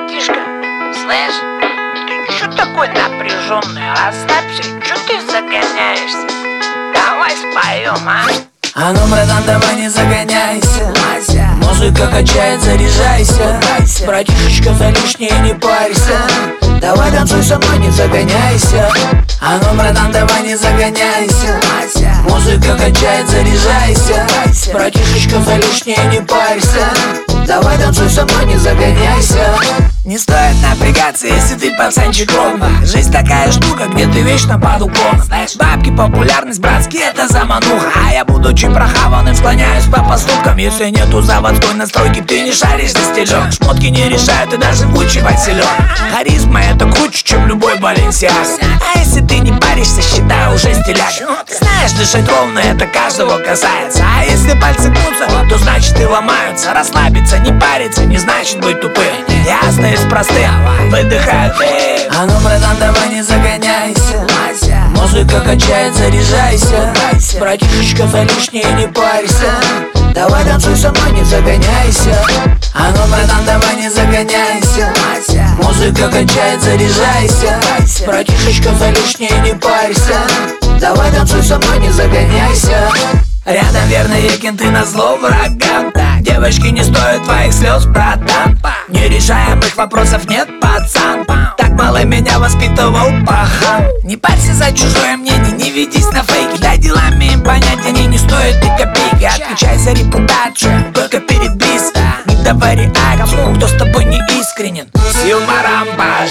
братишка, слышь, ты чё такой напряженный? Расслабься, чё ты загоняешься? Давай споем, а? А ну, братан, давай не загоняйся. Музыка качает, заряжайся. Братишечка, за лишнее не парься. Давай танцуй со мной, не загоняйся. А ну, братан, давай не загоняйся. Музыка качает, заряжайся. Братишечка, за лишнее не парься. Давай танцуй со мной, не загоняйся. Не стоит напрягаться, если ты пацанчик ровно. Жизнь такая штука, где ты вечно под уклоном. Знаешь, бабки, популярность, братские, это замануха. А я, будучи прохаванным, склоняюсь по поступкам. Если нету заводской настройки, ты не шаришь за стилём. Шмотки не решают, и даже вучивать силён. Харизма это круче, чем любой Баленсиаг. А если ты не паришься, считай уже стиляк. Знаешь, дышать ровно, это каждого касается. А если пальцы гнутся, то значит и ломаются. Расслабиться, не париться, не значит быть тупым. Ясно и простым, выдыхай ты. А ну, братан, давай не загоняйся. Музыка качает, заряжайся. Братишечка, за лишнее не парься. Давай танцуй со мной, не загоняйся. А ну, братан, давай не загоняйся. Музыка качает, заряжайся. Братишечка, за лишнее не парься. Давай танцуй со мной, не загоняйся. Рядом верные кенты назло врагам. Девочки, не стоят твоих слез, братан. Нерешаемых вопросов нет, пацан. Так мало меня воспитывал пахан. Не парься за чужое мнение, не ведись на фейки. Дай делами им понять, они не стоят и копейки. Отвечай за репутацию, только перед близко. Не давай реакцию, кто с тобой не искренен. С юмором по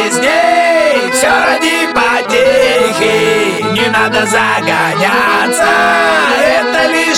жизни, все ради потехи. Не надо загоняться, это лишь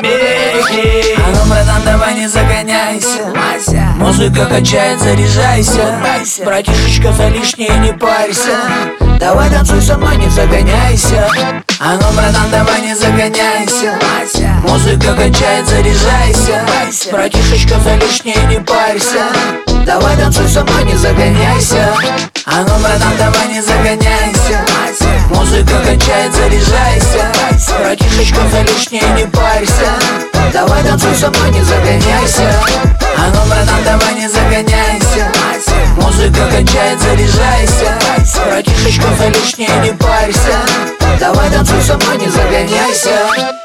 помехи. А ну, братан, давай не загоняйся. Музыка качает, заряжайся. Братишечка, за лишнее не парься. Давай танцуй со мной, не загоняйся. А ну, братан, давай не загоняйся. Музыка качает, заряжайся. Братишечка, за лишнее не парься. Давай танцуй со мной, не загоняйся. А ну, братан, давай не загоняйся. Музыка качает, заряжайся. Братишечка, за лишнее не парься. Давай танцуй со мной, не загоняйся. А ну, братан, давай не загоняйся. Музыка качает, заряжайся. Братишечка, за лишнее не парься. Давай танцуй со мной, не загоняйся.